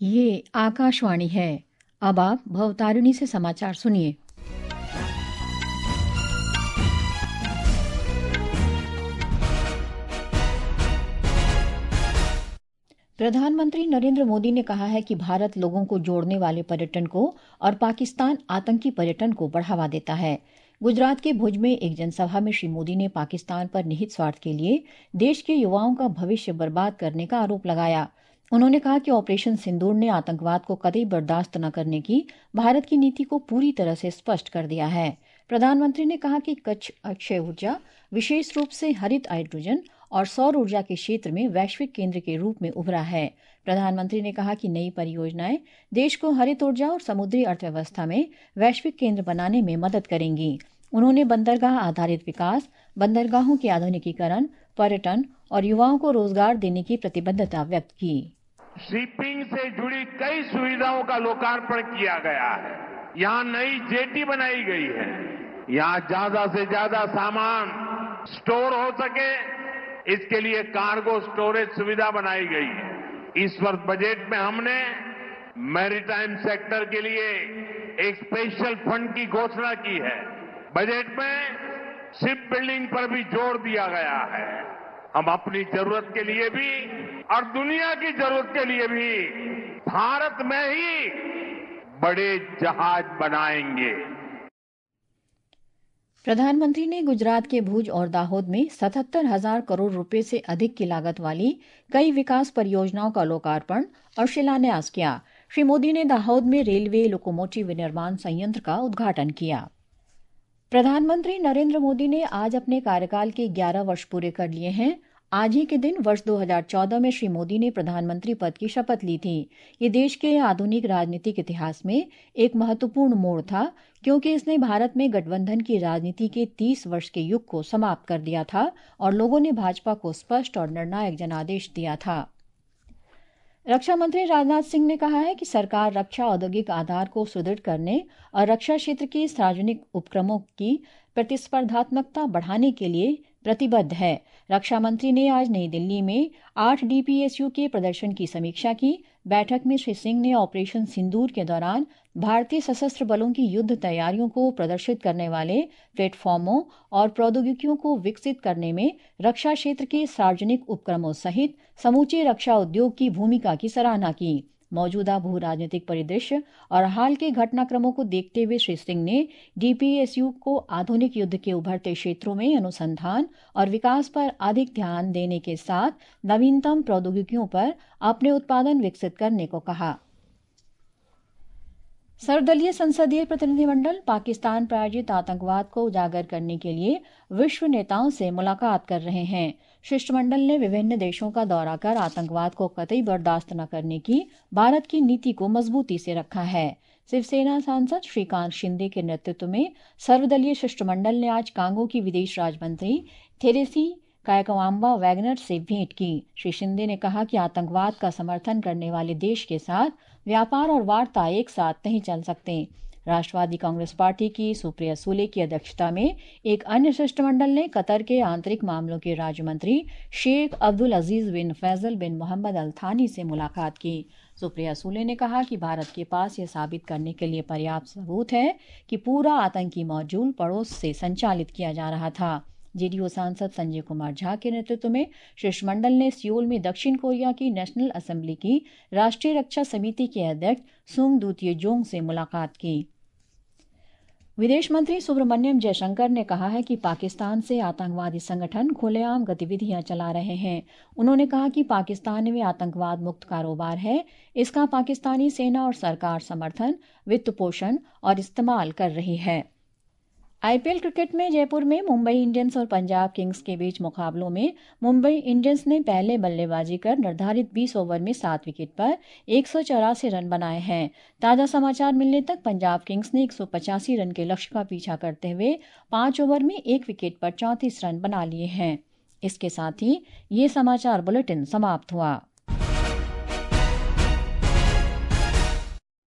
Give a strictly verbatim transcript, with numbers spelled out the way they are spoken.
ये आकाशवाणी है। अब आप भवतारिणी से समाचार सुनिए। प्रधानमंत्री नरेंद्र मोदी ने कहा है कि भारत लोगों को जोड़ने वाले पर्यटन को और पाकिस्तान आतंकी पर्यटन को बढ़ावा देता है। गुजरात के भुज में एक जनसभा में श्री मोदी ने पाकिस्तान पर निहित स्वार्थ के लिए देश के युवाओं का भविष्य बर्बाद करने का आरोप लगाया। उन्होंने कहा कि ऑपरेशन सिंदूर ने आतंकवाद को कतई बर्दाश्त न करने की भारत की नीति को पूरी तरह से स्पष्ट कर दिया है। प्रधानमंत्री ने कहा कि कच्छ अक्षय ऊर्जा, विशेष रूप से हरित हाइड्रोजन और सौर ऊर्जा के क्षेत्र में वैश्विक केंद्र के रूप में उभरा है। प्रधानमंत्री ने कहा कि नई परियोजनाएं देश को हरित ऊर्जा और समुद्री अर्थव्यवस्था में वैश्विक केंद्र बनाने में मदद करेंगी। उन्होंने बंदरगाह आधारित विकास, बंदरगाहों के आधुनिकीकरण, पर्यटन और युवाओं को रोजगार देने की प्रतिबद्धता व्यक्त की। शिपिंग से जुड़ी कई सुविधाओं का लोकार्पण किया गया है। यहाँ नई जेटी बनाई गई है। यहाँ ज्यादा से ज्यादा सामान स्टोर हो सके, इसके लिए कार्गो स्टोरेज सुविधा बनाई गई है। इस वर्ष बजट में हमने मैरीटाइम सेक्टर के लिए एक स्पेशल फंड की घोषणा की है। बजट में शिप बिल्डिंग पर भी जोर दिया गया है। हम अपनी जरूरत के लिए भी और दुनिया की जरूरत के लिए भी भारत में ही बड़े जहाज बनाएंगे। प्रधानमंत्री ने गुजरात के भुज और दाहोद में सतहत्तर हजार करोड़ रुपए से अधिक की लागत वाली कई विकास परियोजनाओं का लोकार्पण और शिलान्यास किया। श्री मोदी ने दाहोद में रेलवे लोकोमोटिव विनिर्माण संयंत्र का उद्घाटन किया। प्रधानमंत्री नरेंद्र मोदी ने आज अपने कार्यकाल के ग्यारह वर्ष पूरे कर लिए हैं। आज ही के दिन वर्ष दो हज़ार चौदह में श्री मोदी ने प्रधानमंत्री पद की शपथ ली थी। ये देश के आधुनिक राजनीतिक इतिहास में एक महत्वपूर्ण मोड़ था, क्योंकि इसने भारत में गठबंधन की राजनीति के तीस वर्ष के युग को समाप्त कर दिया था और लोगों ने भाजपा को स्पष्ट और निर्णायक जनादेश दिया था। रक्षा मंत्री राजनाथ सिंह ने कहा है कि सरकार रक्षा औद्योगिक आधार को सुदृढ़ करने और रक्षा क्षेत्र के सार्वजनिक उपक्रमों की प्रतिस्पर्धात्मकता बढ़ाने के लिए प्रतिबद्ध है। रक्षा मंत्री ने आज नई दिल्ली में आठ डीपीएसयू के प्रदर्शन की समीक्षा की। बैठक में श्री सिंह ने ऑपरेशन सिंदूर के दौरान भारतीय सशस्त्र बलों की युद्ध तैयारियों को प्रदर्शित करने वाले प्लेटफॉर्मों और प्रौद्योगिकियों को विकसित करने में रक्षा क्षेत्र के सार्वजनिक उपक्रमों सहित समूचे रक्षा उद्योग की भूमिका की सराहना की। मौजूदा भू राजनीतिक परिदृश्य और हाल के घटनाक्रमों को देखते हुए श्री सिंह ने डीपीएसयू को आधुनिक युद्ध के उभरते क्षेत्रों में अनुसंधान और विकास पर अधिक ध्यान देने के साथ नवीनतम प्रौद्योगिकियों पर अपने उत्पादन विकसित करने को कहा। सर्वदलीय संसदीय प्रतिनिधिमंडल पाकिस्तान प्रायोजित आतंकवाद को उजागर करने के लिए विश्व नेताओं से मुलाकात कर रहे हैं। शिष्टमंडल ने विभिन्न देशों का दौरा कर आतंकवाद को कतई बर्दाश्त न करने की भारत की नीति को मजबूती से रखा है। शिवसेना सांसद श्रीकांत शिंदे के नेतृत्व में सर्वदलीय शिष्टमंडल ने आज कांगो की विदेश राज्य मंत्री थेरेसी कायकवाम्बा वैगनर से भेंट की। श्री शिंदे ने कहा कि आतंकवाद का समर्थन करने वाले देश के साथ व्यापार और वार्ता एक साथ नहीं चल सकते। राष्ट्रवादी कांग्रेस पार्टी की सुप्रिया सूले की अध्यक्षता में एक अन्य शिष्टमंडल ने कतर के आंतरिक मामलों के राज्य मंत्री शेख अब्दुल अजीज बिन फैजल बिन मोहम्मद अल थानी से मुलाकात की। सुप्रिया सूले ने कहा कि भारत के पास यह साबित करने के लिए पर्याप्त सबूत है कि पूरा आतंकी मॉड्यूल पड़ोस से संचालित किया जा रहा था। जेडीयू सांसद संजय कुमार झा के नेतृत्व में शिष्टमंडल ने सियोल में दक्षिण कोरिया की नेशनल असेंबली की राष्ट्रीय रक्षा समिति के अध्यक्ष सुंग दूतियोजोंग से मुलाकात की। विदेश मंत्री सुब्रमण्यम जयशंकर ने कहा है कि पाकिस्तान से आतंकवादी संगठन खुलेआम गतिविधियां चला रहे हैं। उन्होंने कहा कि पाकिस्तान में आतंकवाद मुक्त कारोबार है। इसका पाकिस्तानी सेना और सरकार समर्थन, वित्त पोषण और इस्तेमाल कर रही है। आईपीएल क्रिकेट में जयपुर में मुंबई इंडियंस और पंजाब किंग्स के बीच मुकाबलों में मुंबई इंडियंस ने पहले बल्लेबाजी कर निर्धारित बीस ओवर में सात विकेट पर एक सौ चौरासी रन बनाए हैं। ताजा समाचार मिलने तक पंजाब किंग्स ने एक सौ पचासी रन के लक्ष्य का पीछा करते हुए पांच ओवर में एक विकेट पर चौंतीस रन बना लिए हैं। इसके साथ ही ये समाचार बुलेटिन समाप्त हुआ।